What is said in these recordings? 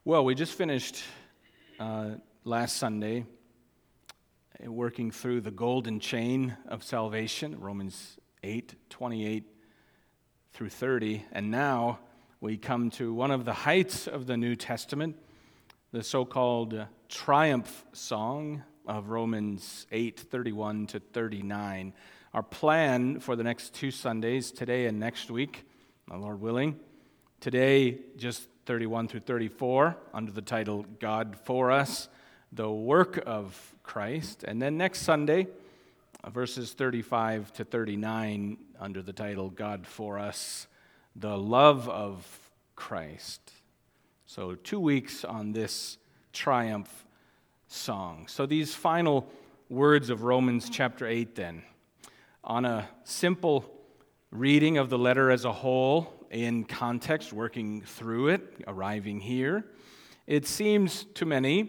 Well, we just finished last Sunday working through the golden chain of salvation, Romans 8:28 through 30, and now we come to one of the heights of the New Testament, the so-called triumph song of Romans 8:31 to 39. Our plan for the next 2 Sundays, today and next week, Lord willing, today just 31 through 34, under the title, God for Us, the Work of Christ. And then next Sunday, verses 35 to 39, under the title, God for Us, the Love of Christ. So 2 weeks on this triumph song. So these final words of Romans chapter 8 then, on a simple reading of the letter as a whole, in context, working through it, arriving here, it seems to many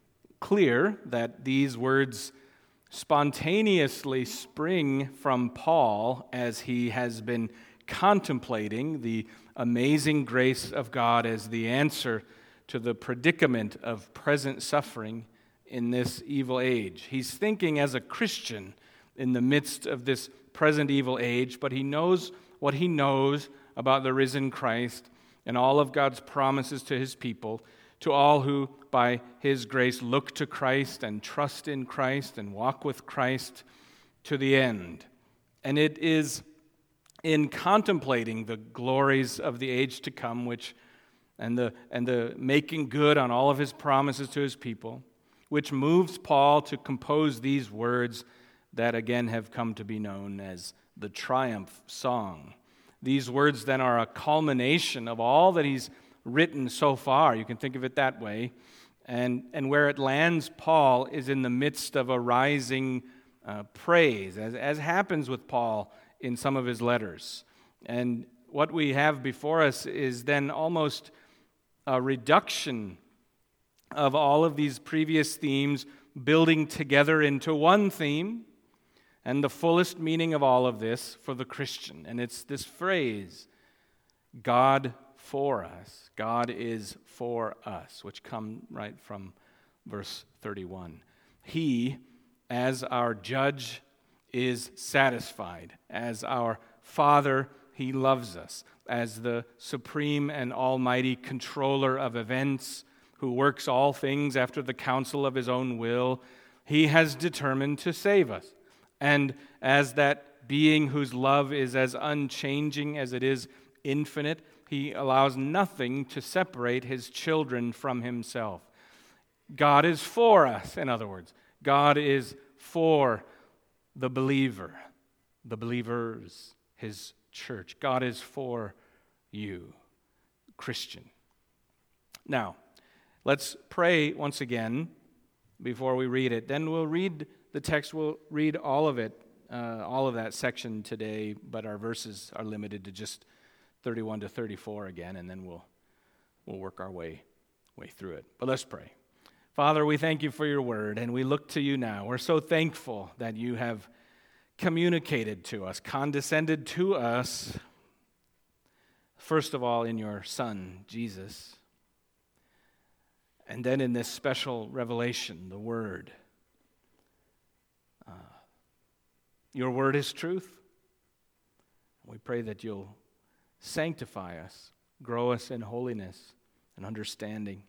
clear that these words spontaneously spring from Paul as he has been contemplating the amazing grace of God as the answer to the predicament of present suffering in this evil age. He's thinking as a Christian in the midst of this present evil age, but he knows what he knows about the risen Christ and all of God's promises to his people, to all who, by his grace, look to Christ and trust in Christ and walk with Christ to the end. And it is in contemplating the glories of the age to come, and the making good on all of his promises to his people, which moves Paul to compose these words that again have come to be known as the triumph song. These words then are a culmination of all that he's written so far. You can think of it that way. And where it lands Paul is in the midst of a rising praise, as happens with Paul in some of his letters. And what we have before us is then almost a reduction of all of these previous themes building together into one theme, and the fullest meaning of all of this for the Christian. And it's this phrase, God for us. God is for us, which come right from verse 31. He, as our judge, is satisfied. As our Father, he loves us. As the supreme and almighty controller of events, who works all things after the counsel of his own will, he has determined to save us. And as that being whose love is as unchanging as it is infinite, he allows nothing to separate his children from himself. God is for us, in other words. God is for the believer, the believers, his church. God is for you, Christian. Now, let's pray once again before we read it. Then we'll read the text. We'll read all of it, all of that section today, but our verses are limited to just 31 to 34 again, and then we'll work our way through it. But let's pray. Father, we thank you for your word, and we look to you now. We're so thankful that you have communicated to us, condescended to us, first of all in your Son, Jesus, and then in this special revelation, the Word. Your Word is truth. We pray that you'll sanctify us, grow us in holiness and understanding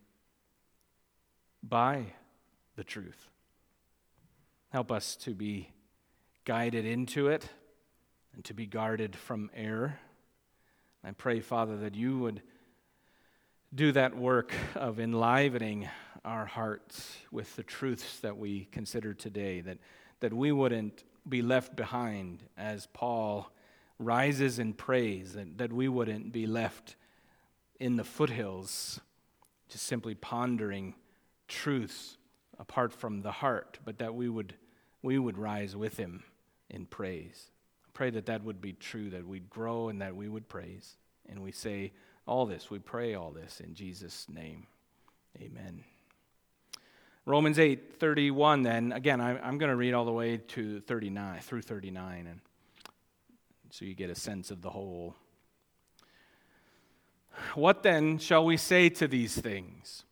by the truth. Help us to be guided into it and to be guarded from error. I pray, Father, that you would do that work of enlivening our hearts with the truths that we consider today, that we wouldn't be left behind as Paul rises in praise, that we wouldn't be left in the foothills just simply pondering truths apart from the heart, but that we would rise with him in praise. I pray that would be true, that we'd grow and that we would praise. And we say all this, we pray all this in Jesus' name. Amen. Romans 8:31 then, again, I'm going to read all the way to 39, through 39, and so you get a sense of the whole. What then shall we say to these things?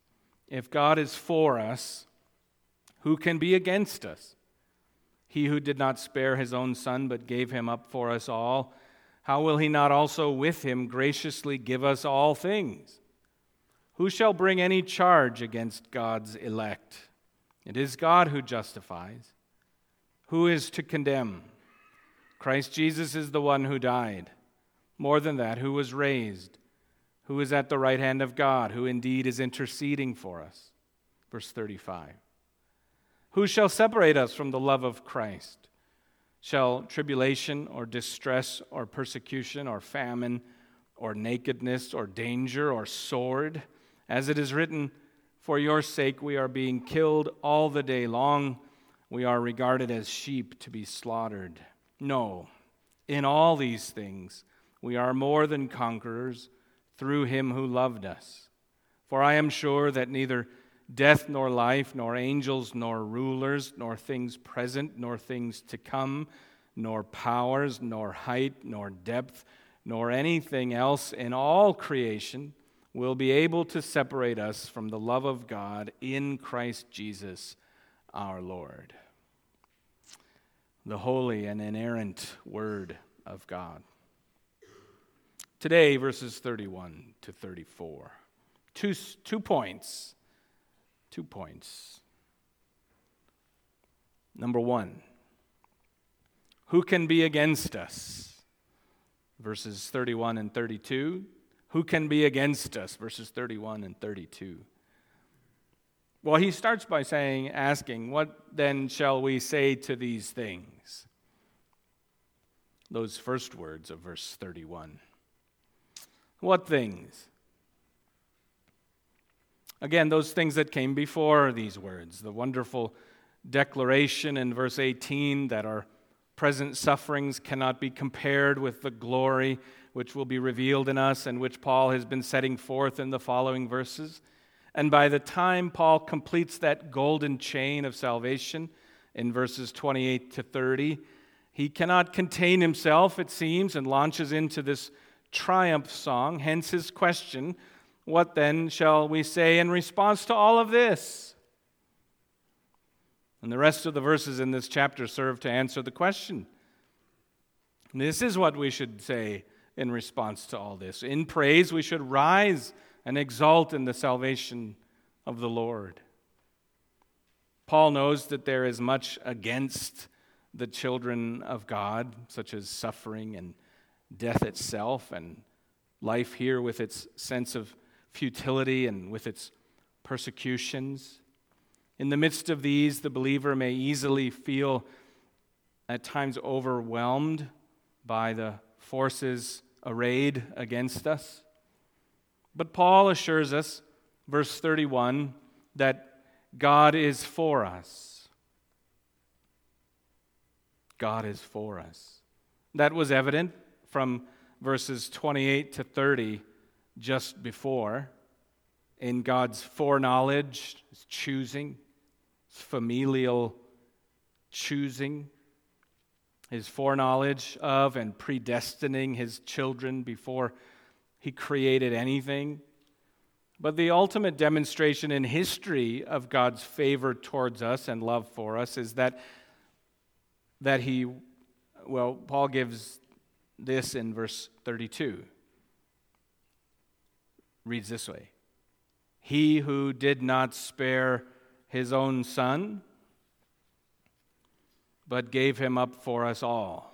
If God is for us, who can be against us? He who did not spare his own Son, but gave him up for us all, how will he not also with him graciously give us all things? Who shall bring any charge against God's elect? It is God who justifies. Who is to condemn? Christ Jesus is the one who died. More than that, who was raised, who is at the right hand of God, who indeed is interceding for us. Verse 35. Who shall separate us from the love of Christ? Shall tribulation or distress or persecution or famine or nakedness or danger or sword? As it is written, for your sake we are being killed all the day long. We are regarded as sheep to be slaughtered. No, in all these things we are more than conquerors through him who loved us. For I am sure that neither death nor life, nor angels nor rulers, nor things present, nor things to come, nor powers, nor height, nor depth, nor anything else in all creation will be able to separate us from the love of God in Christ Jesus our Lord. The holy and inerrant Word of God. Today, verses 31 to 34. Two points. 2 points. Number one, who can be against us? Verses 31 and 32. Who can be against us? Verses 31 and 32. Well, he starts by asking, what then shall we say to these things? Those first words of verse 31. What things? Again, those things that came before these words. The wonderful declaration in verse 18 that our present sufferings cannot be compared with the glory which will be revealed in us and which Paul has been setting forth in the following verses. And by the time Paul completes that golden chain of salvation in verses 28 to 30, he cannot contain himself, it seems, and launches into this triumph song. Hence his question, what then shall we say in response to all of this? And the rest of the verses in this chapter serve to answer the question. And this is what we should say in response to all this. In praise, we should rise and exult in the salvation of the Lord. Paul knows that there is much against the children of God, such as suffering and death itself, and life here with its sense of futility and with its persecutions. In the midst of these, the believer may easily feel at times overwhelmed by the forces arrayed against us. But Paul assures us, verse 31, that God is for us. God is for us. That was evident from verses 28 to 30 just before, in God's foreknowledge, His choosing, His familial choosing, His foreknowledge of and predestining His children before He created anything. But the ultimate demonstration in history of God's favor towards us and love for us is that Paul gives this in verse 32. Reads this way: He who did not spare His own Son, but gave Him up for us all.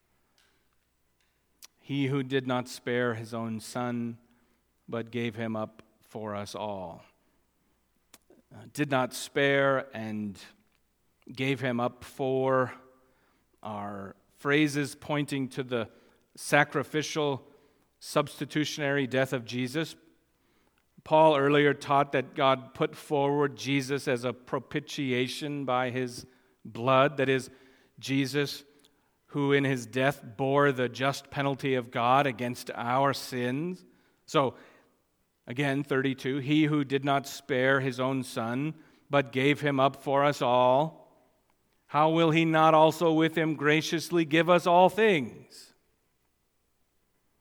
He who did not spare His own Son, but gave Him up for us all. Did not spare and gave Him up for are phrases pointing to the sacrificial, substitutionary death of Jesus. Paul earlier taught that God put forward Jesus as a propitiation by His blood, that is, Jesus who in His death bore the just penalty of God against our sins. So, again, 32, He who did not spare His own Son, but gave Him up for us all, how will He not also with Him graciously give us all things?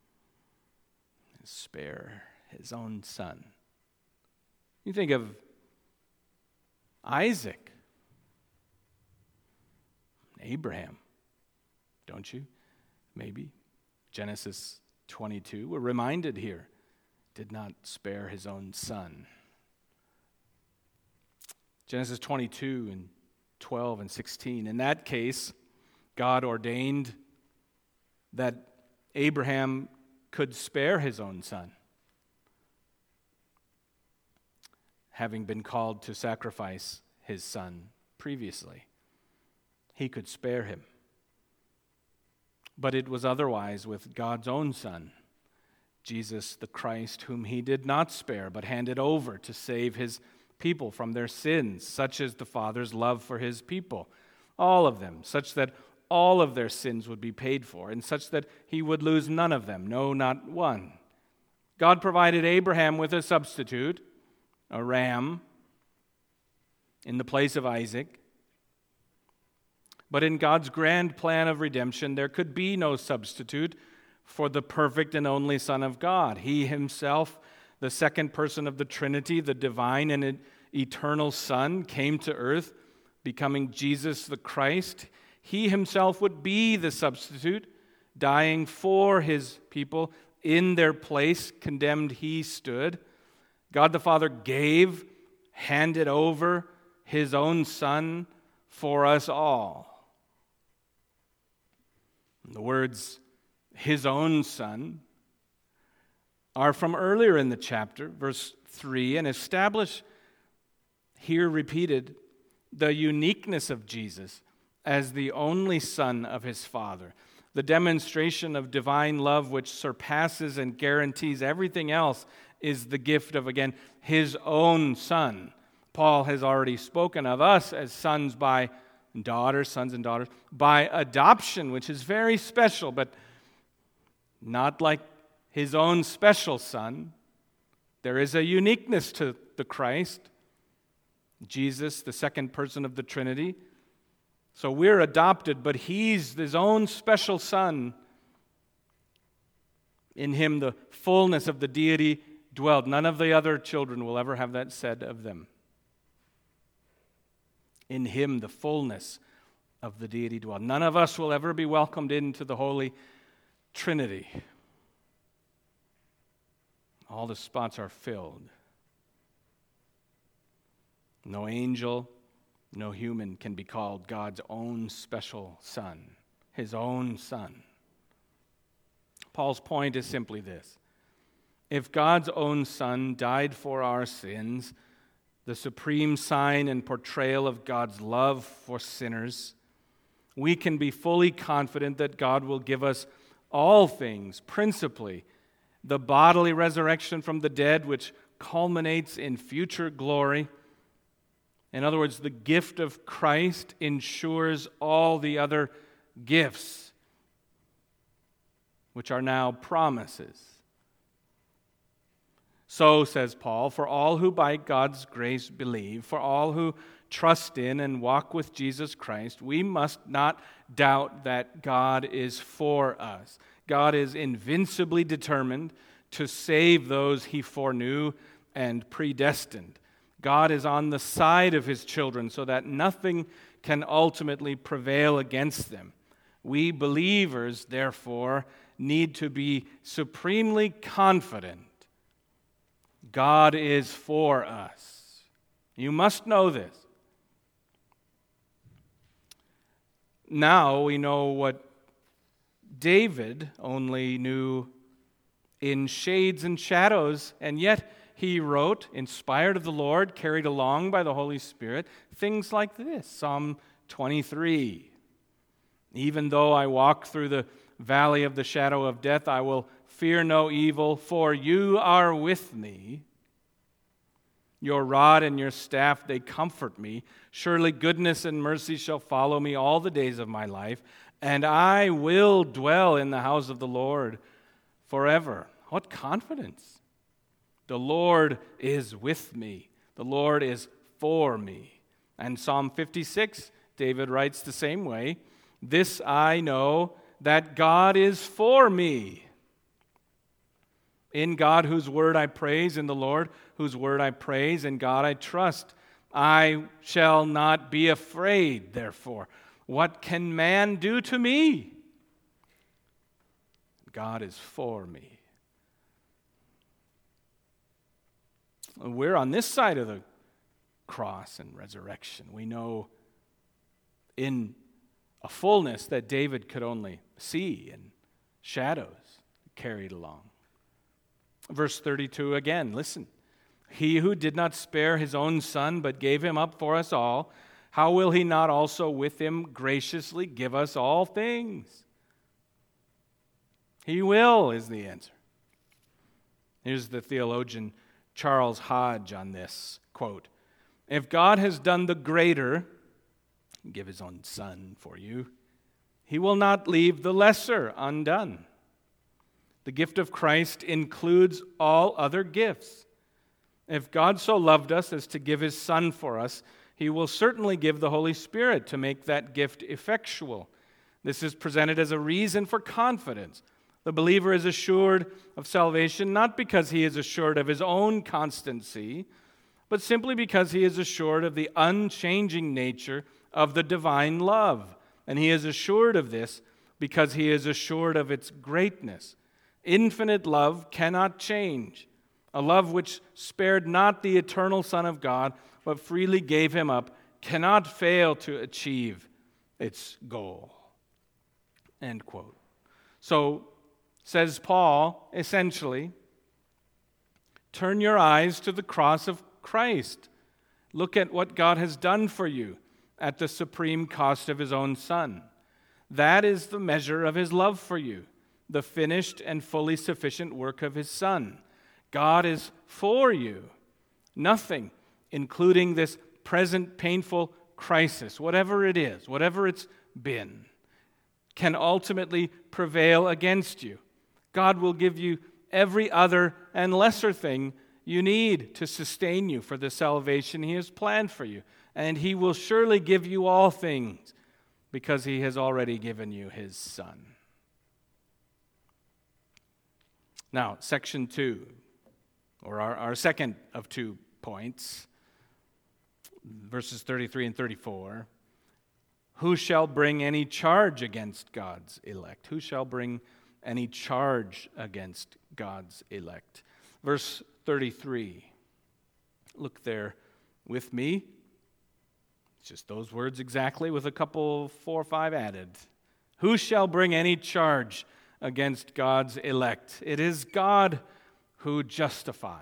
Spare His own Son. You think of Isaac, Abraham, don't you? Maybe. Genesis 22, we're reminded here, did not spare his own son. Genesis 22 and 12 and 16. In that case, God ordained that Abraham could spare his own son, having been called to sacrifice his son previously. He could spare him. But it was otherwise with God's own Son, Jesus the Christ, whom he did not spare, but handed over to save his people from their sins, such as the Father's love for his people, all of them, such that all of their sins would be paid for, and such that he would lose none of them, no, not one. God provided Abraham with a substitute, a ram, in the place of Isaac. But in God's grand plan of redemption, there could be no substitute for the perfect and only Son of God. He himself, the second person of the Trinity, the divine and eternal Son, came to earth, becoming Jesus the Christ. He himself would be the substitute, dying for his people. In their place, condemned he stood. God the Father gave, handed over his own Son for us all. The words, his own Son, are from earlier in the chapter, verse 3, and establish, here repeated, the uniqueness of Jesus as the only Son of his Father, the demonstration of divine love which surpasses and guarantees everything else is the gift of, again, his own Son. Paul has already spoken of us as sons by daughters, sons and daughters, by adoption, which is very special, but not like his own special Son. There is a uniqueness to the Christ, Jesus, the second person of the Trinity. So we're adopted, but he's his own special Son. In him the fullness of the deity dwelled. None of the other children will ever have that said of them. In him the fullness of the deity dwelled. None of us will ever be welcomed into the Holy Trinity. All the spots are filled. No angel, no human can be called God's own special Son, his own Son. Paul's point is simply this. If God's own Son died for our sins, the supreme sign and portrayal of God's love for sinners, we can be fully confident that God will give us all things, principally the bodily resurrection from the dead, which culminates in future glory. In other words, the gift of Christ ensures all the other gifts, which are now promises. So, says Paul, for all who by God's grace believe, for all who trust in and walk with Jesus Christ, we must not doubt that God is for us. God is invincibly determined to save those he foreknew and predestined. God is on the side of his children so that nothing can ultimately prevail against them. We believers, therefore, need to be supremely confident God is for us. You must know this. Now we know what David only knew in shades and shadows, and yet he wrote, inspired of the Lord, carried along by the Holy Spirit, things like this. Psalm 23. Even though I walk through the valley of the shadow of death, I will fear no evil, for you are with me. Your rod and your staff, they comfort me. Surely goodness and mercy shall follow me all the days of my life, and I will dwell in the house of the Lord forever. What confidence! The Lord is with me. The Lord is for me. And Psalm 56, David writes the same way. This I know, that God is for me. In God whose word I praise, in the Lord whose word I praise, in God I trust. I shall not be afraid, therefore. What can man do to me? God is for me. We're on this side of the cross and resurrection. We know in a fullness that David could only see in shadows carried along. Verse 32 again, listen. He who did not spare his own son, but gave him up for us all, how will he not also with him graciously give us all things? He will, is the answer. Here's the theologian Charles Hodge on this, quote, if God has done the greater, give his own son for you, he will not leave the lesser undone. The gift of Christ includes all other gifts. If God so loved us as to give his Son for us, he will certainly give the Holy Spirit to make that gift effectual. This is presented as a reason for confidence. The believer is assured of salvation not because he is assured of his own constancy, but simply because he is assured of the unchanging nature of the divine love. And he is assured of this because he is assured of its greatness. Infinite love cannot change. A love which spared not the eternal Son of God, but freely gave him up, cannot fail to achieve its goal. End quote. So, says Paul, essentially, turn your eyes to the cross of Christ. Look at what God has done for you at the supreme cost of his own Son. That is the measure of his love for you, the finished and fully sufficient work of his Son. God is for you. Nothing, including this present painful crisis, whatever it is, whatever it's been, can ultimately prevail against you. God will give you every other and lesser thing you need to sustain you for the salvation he has planned for you. And he will surely give you all things because he has already given you his Son. Now, section 2, or our second of 2 points, verses 33 and 34. Who shall bring any charge against God's elect? Who shall bring any charge against God's elect? Verse 33. Look there with me. It's just those words exactly with a couple, 4 or 5 added. Who shall bring any charge against God's elect? It is God who justifies.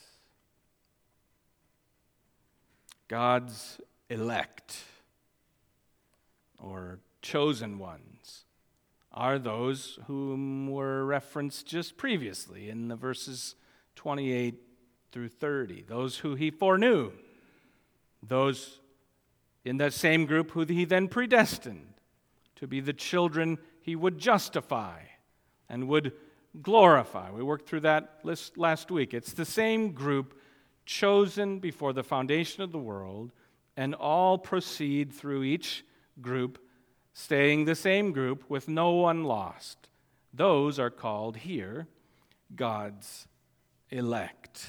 God's elect, or chosen ones, are those whom were referenced just previously in the verses 28 through 30. Those who he foreknew. Those in that same group who he then predestined to be the children he would justify and would glorify. We worked through that list last week. It's the same group chosen before the foundation of the world, and all proceed through each group, staying the same group with no one lost. Those are called here God's elect.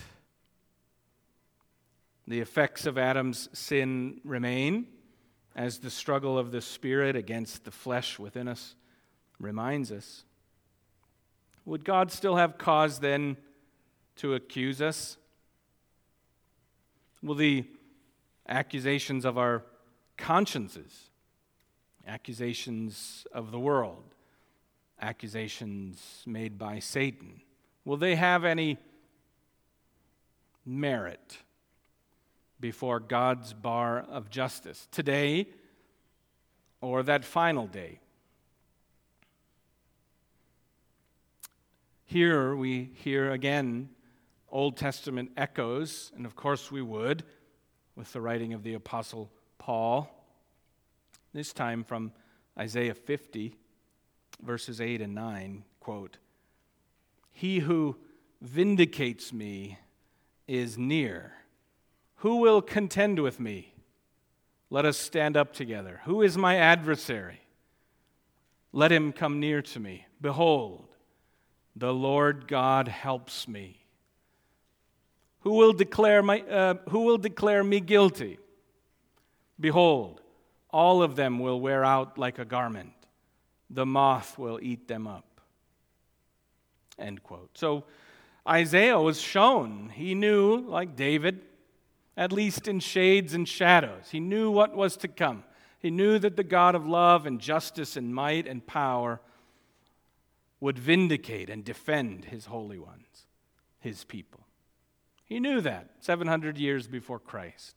The effects of Adam's sin remain, as the struggle of the Spirit against the flesh within us reminds us. Would God still have cause then to accuse us? Will the accusations of our consciences, accusations of the world, accusations made by Satan, will they have any merit before God's bar of justice today or that final day? Here we hear again Old Testament echoes, and of course we would, with the writing of the Apostle Paul, this time from Isaiah 50, verses 8 and 9, quote, "He who vindicates me is near. Who will contend with me? Let us stand up together. Who is my adversary? Let him come near to me. Behold, the Lord God helps me. Who will declare me guilty? Behold, all of them will wear out like a garment. The moth will eat them up." End quote. So Isaiah was shown. He knew, like David, at least in shades and shadows. He knew what was to come. He knew that the God of love and justice and might and power would vindicate and defend his holy ones, his people. He knew that 700 years before Christ.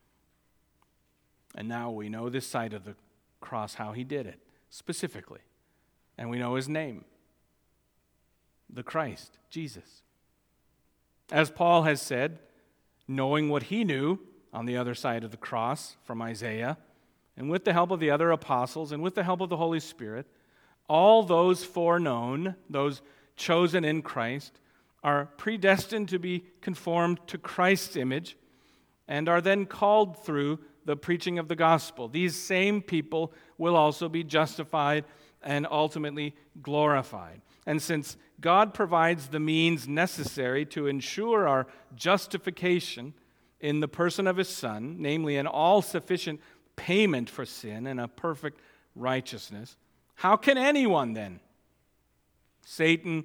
And now we know this side of the cross how he did it, specifically. And we know his name, the Christ, Jesus. As Paul has said, knowing what he knew on the other side of the cross from Isaiah, and with the help of the other apostles, and with the help of the Holy Spirit, all those foreknown, those chosen in Christ, are predestined to be conformed to Christ's image and are then called through the preaching of the gospel. These same people will also be justified and ultimately glorified. And since God provides the means necessary to ensure our justification in the person of his Son, namely an all-sufficient payment for sin and a perfect righteousness, how can anyone then, Satan,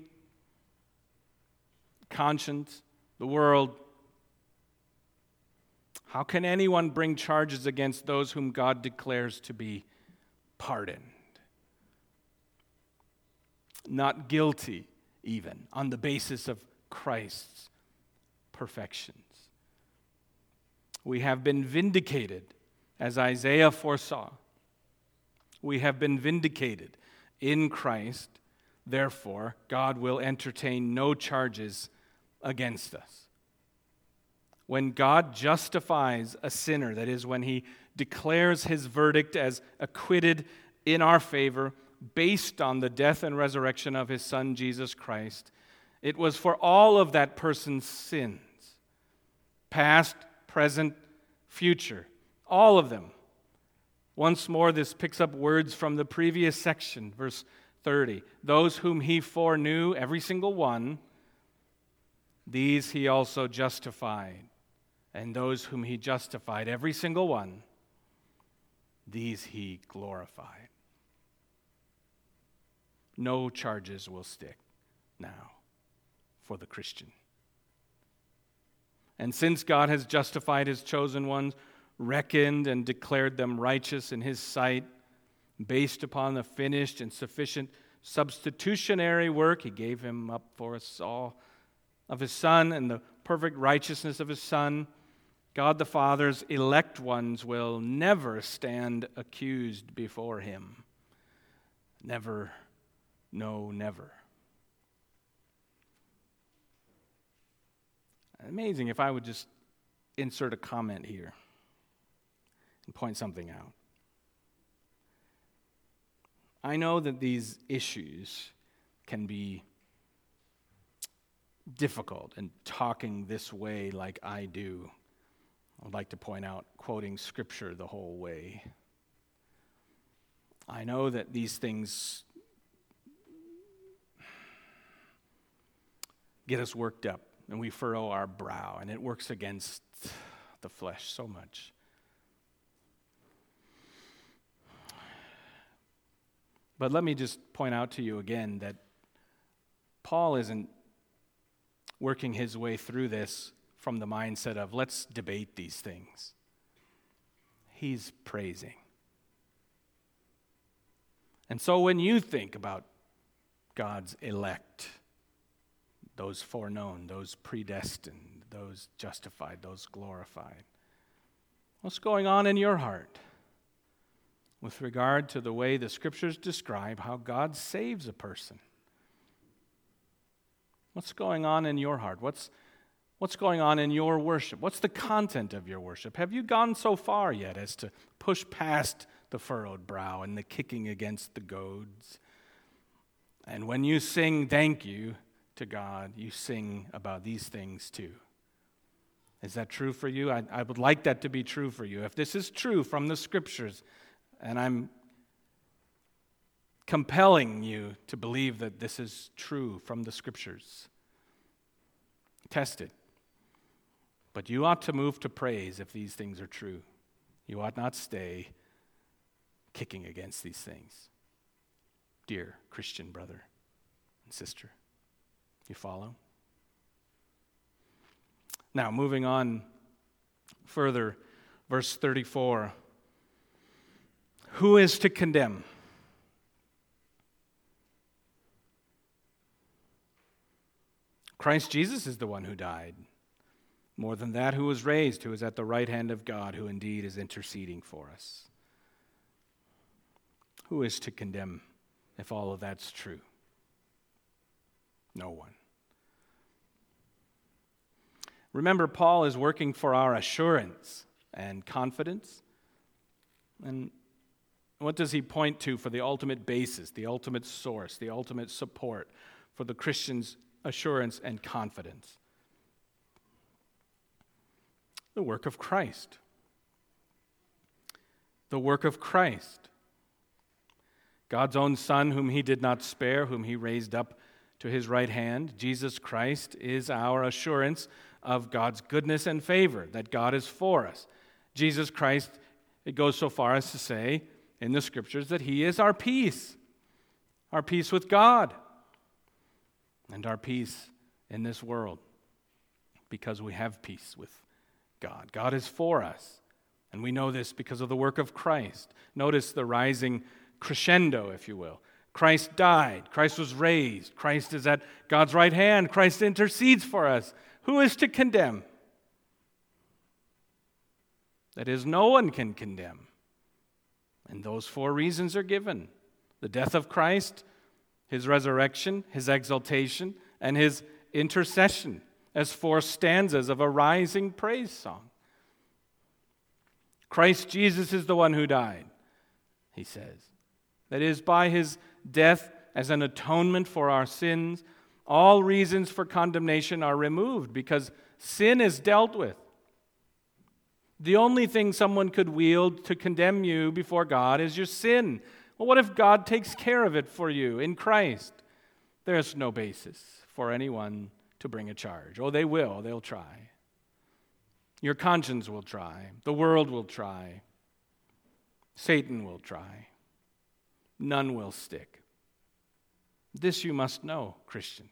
conscience, the world, how can anyone bring charges against those whom God declares to be pardoned? Not guilty, even, on the basis of Christ's perfections. We have been vindicated, as Isaiah foresaw. We have been vindicated in Christ. Therefore, God will entertain no charges against us. When God justifies a sinner, that is, when he declares his verdict as acquitted in our favor, based on the death and resurrection of his Son, Jesus Christ, it was for all of that person's sins, past, present, future, all of them. Once more, this picks up words from the previous section, verse 30. Those whom he foreknew, every single one, these he also justified. And those whom he justified, every single one, these he glorified. No charges will stick now for the Christian. And since God has justified his chosen ones, reckoned and declared them righteous in his sight, based upon the finished and sufficient substitutionary work he gave him up for us all of his Son and the perfect righteousness of his Son, God the Father's elect ones will never stand accused before him. Never, no, never. Amazing if I would just insert a comment here and point something out. I know that these issues can be difficult, and talking this way like I do, I would like to point out quoting Scripture the whole way. I know that these things get us worked up, and we furrow our brow, and it works against the flesh so much. But let me just point out to you again that Paul isn't working his way through this from the mindset of, let's debate these things. He's praising. And so when you think about God's elect, those foreknown, those predestined, those justified, those glorified, what's going on in your heart with regard to the way the Scriptures describe how God saves a person? What's going on in your heart? What's going on in your worship? What's the content of your worship? Have you gone so far yet as to push past the furrowed brow and the kicking against the goads? And when you sing thank you to God, you sing about these things too. Is that true for you? I would like that to be true for you. If this is true from the Scriptures, and I'm compelling you to believe that this is true from the Scriptures, test it. But you ought to move to praise if these things are true. You ought not stay kicking against these things. Dear Christian brother and sister, you follow? Now, moving on further, verse 34. Who is to condemn? Christ Jesus is the one who died. More than that, who was raised, who is at the right hand of God, who indeed is interceding for us. Who is to condemn if all of that's true? No one. Remember, Paul is working for our assurance and confidence. And what does he point to for the ultimate basis, the ultimate source, the ultimate support for the Christian's assurance and confidence? The work of Christ. The work of Christ. God's own Son, whom he did not spare, whom he raised up to his right hand, Jesus Christ, is our assurance of God's goodness and favor, that God is for us. Jesus Christ, it goes so far as to say in the Scriptures that he is our peace with God, and our peace in this world, because we have peace with God. God is for us, and we know this because of the work of Christ. Notice the rising crescendo, if you will. Christ died. Christ was raised. Christ is at God's right hand. Christ intercedes for us. Who is to condemn? That is, no one can condemn. And those four reasons are given: the death of Christ, his resurrection, his exaltation, and his intercession, as four stanzas of a rising praise song. Christ Jesus is the one who died, he says. That is, by his death as an atonement for our sins, all reasons for condemnation are removed because sin is dealt with. The only thing someone could wield to condemn you before God is your sin. Well, what if God takes care of it for you in Christ? There's no basis for anyone to bring a charge. Oh, they will. They'll try. Your conscience will try. The world will try. Satan will try. None will stick. This you must know, Christian.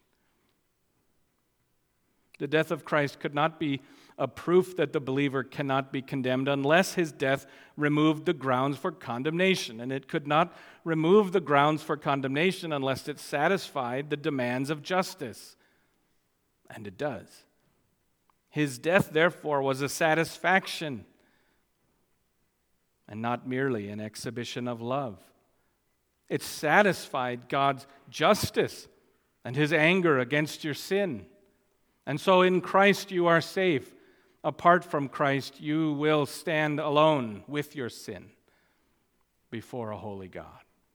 The death of Christ could not be a proof that the believer cannot be condemned unless his death removed the grounds for condemnation. And it could not remove the grounds for condemnation unless it satisfied the demands of justice. And it does. His death, therefore, was a satisfaction and not merely an exhibition of love. It satisfied God's justice and his anger against your sin. And so in Christ you are safe. Apart from Christ, you will stand alone with your sin before a holy God.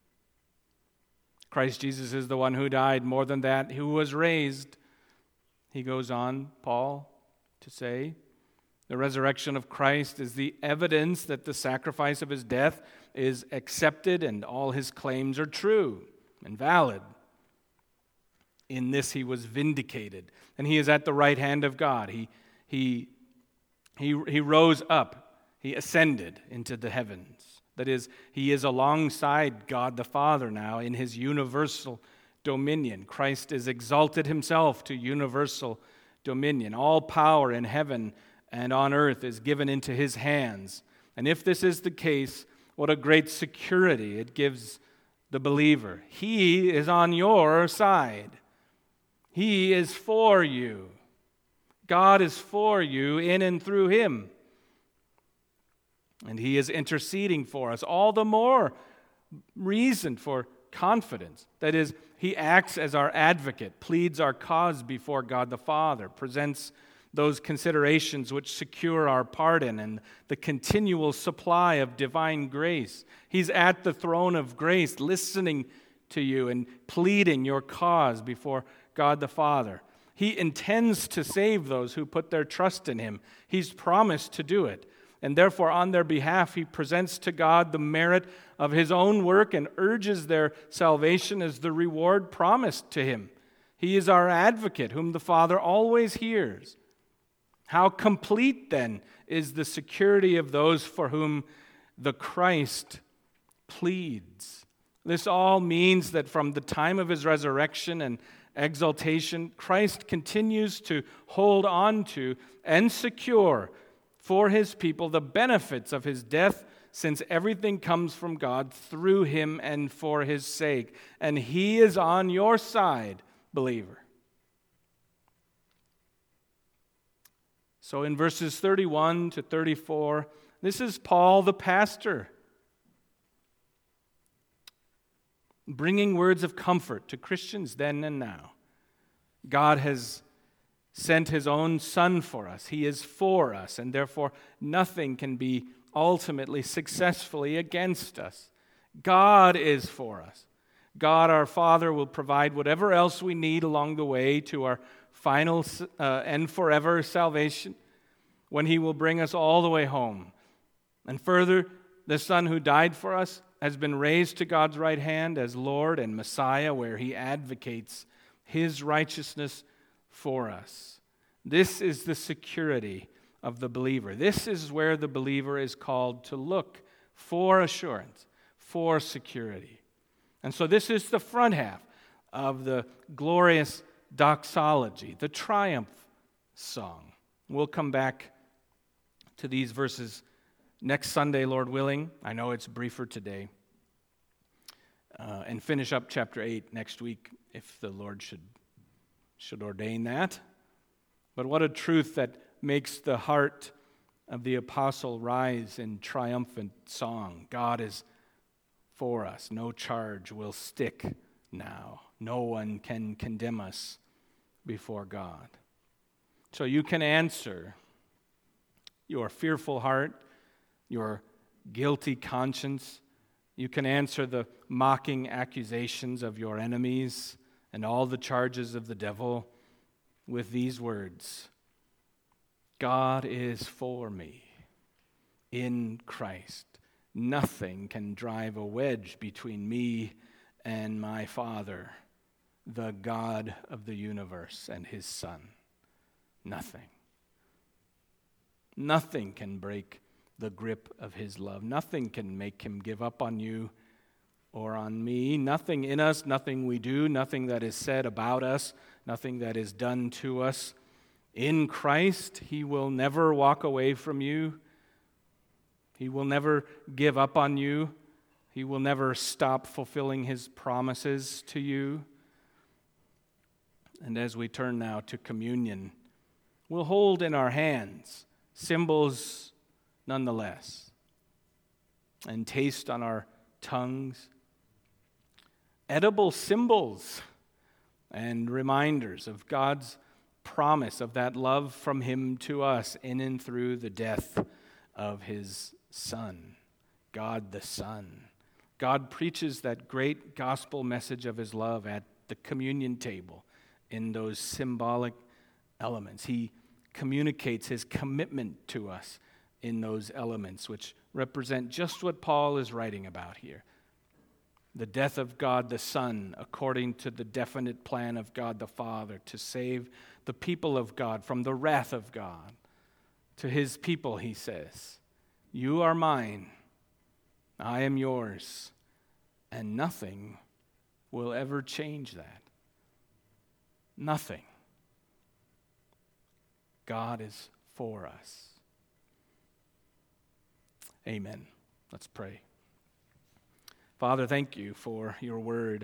Christ Jesus is the one who died. More than that, who was raised. He goes on, Paul, to say, the resurrection of Christ is the evidence that the sacrifice of his death is accepted and all his claims are true and valid. In this he was vindicated, and he is at the right hand of God. He rose up, he ascended into the heavens. That is, he is alongside God the Father now in his universal dominion. Christ is exalted himself to universal dominion. All power in heaven and on earth is given into his hands. And if this is the case, what a great security it gives the believer. He is on your side. He is for you. God is for you in and through him. And he is interceding for us. All the more reason for confidence. That is, he acts as our advocate, pleads our cause before God the Father, presents those considerations which secure our pardon and the continual supply of divine grace. He's at the throne of grace, listening to you and pleading your cause before God the Father. He intends to save those who put their trust in him. He's promised to do it. And therefore, on their behalf, he presents to God the merit of his own work and urges their salvation as the reward promised to him. He is our advocate, whom the Father always hears. How complete, then, is the security of those for whom the Christ pleads. This all means that from the time of his resurrection and exaltation, Christ continues to hold on to and secure for his people the benefits of his death, since everything comes from God through him and for his sake. And he is on your side, believer. So in verses 31 to 34, this is Paul the pastor, bringing words of comfort to Christians then and now. God has sent his own Son for us. He is for us, and therefore nothing can be ultimately successfully against us. God is for us. God our Father will provide whatever else we need along the way to our final and forever salvation, when he will bring us all the way home. And further, the Son who died for us has been raised to God's right hand as Lord and Messiah, where he advocates his righteousness for us. This is the security of the believer. This is where the believer is called to look for assurance, for security. And so this is the front half of the glorious doxology, the triumph song. We'll come back to these verses next Sunday, Lord willing. I know it's briefer today. And finish up chapter 8 next week, if the Lord should ordain that. But what a truth that makes the heart of the apostle rise in triumphant song. God is for us. No charge will stick now. No one can condemn us before God. So you can answer your fearful heart, your guilty conscience. You can answer the mocking accusations of your enemies and all the charges of the devil with these words: God is for me in Christ. Nothing can drive a wedge between me and my Father, the God of the universe, and his Son. Nothing. Nothing can break the grip of his love. Nothing can make him give up on you or on me. Nothing in us, nothing we do, nothing that is said about us, nothing that is done to us. In Christ, he will never walk away from you. He will never give up on you. He will never stop fulfilling his promises to you. And as we turn now to communion, we'll hold in our hands symbols nonetheless, and taste on our tongues edible symbols and reminders of God's promise of that love from him to us in and through the death of his Son, God the Son. God preaches that great gospel message of his love at the communion table in those symbolic elements. He communicates his commitment to us in those elements, which represent just what Paul is writing about here. The death of God the Son, according to the definite plan of God the Father, to save the people of God from the wrath of God. To his people, he says, you are mine, I am yours, and nothing will ever change that. Nothing. God is for us. Amen. Let's pray. Father, thank you for your word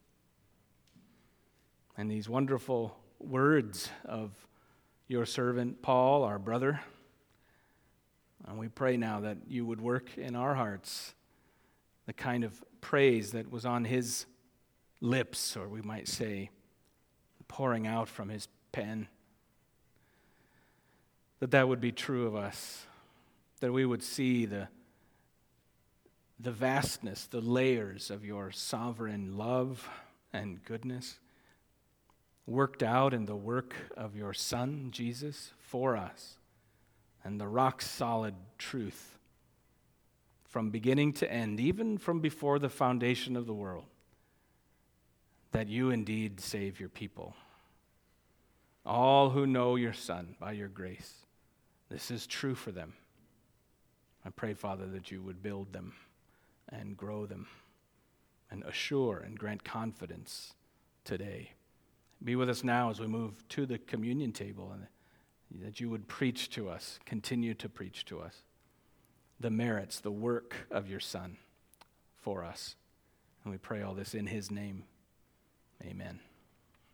and these wonderful words of your servant Paul, our brother. And we pray now that you would work in our hearts the kind of praise that was on his lips, or we might say, pouring out from his pen. That would be true of us, that we would see the vastness, the layers of your sovereign love and goodness worked out in the work of your Son, Jesus, for us, and the rock-solid truth from beginning to end, even from before the foundation of the world, that you indeed save your people, all who know your Son by your grace. this is true for them. I pray, Father, that you would build them and grow them and assure and grant confidence today. Be with us now as we move to the communion table, and that you would preach to us, continue to preach to us the merits, the work of your Son for us. And we pray all this in his name. Amen.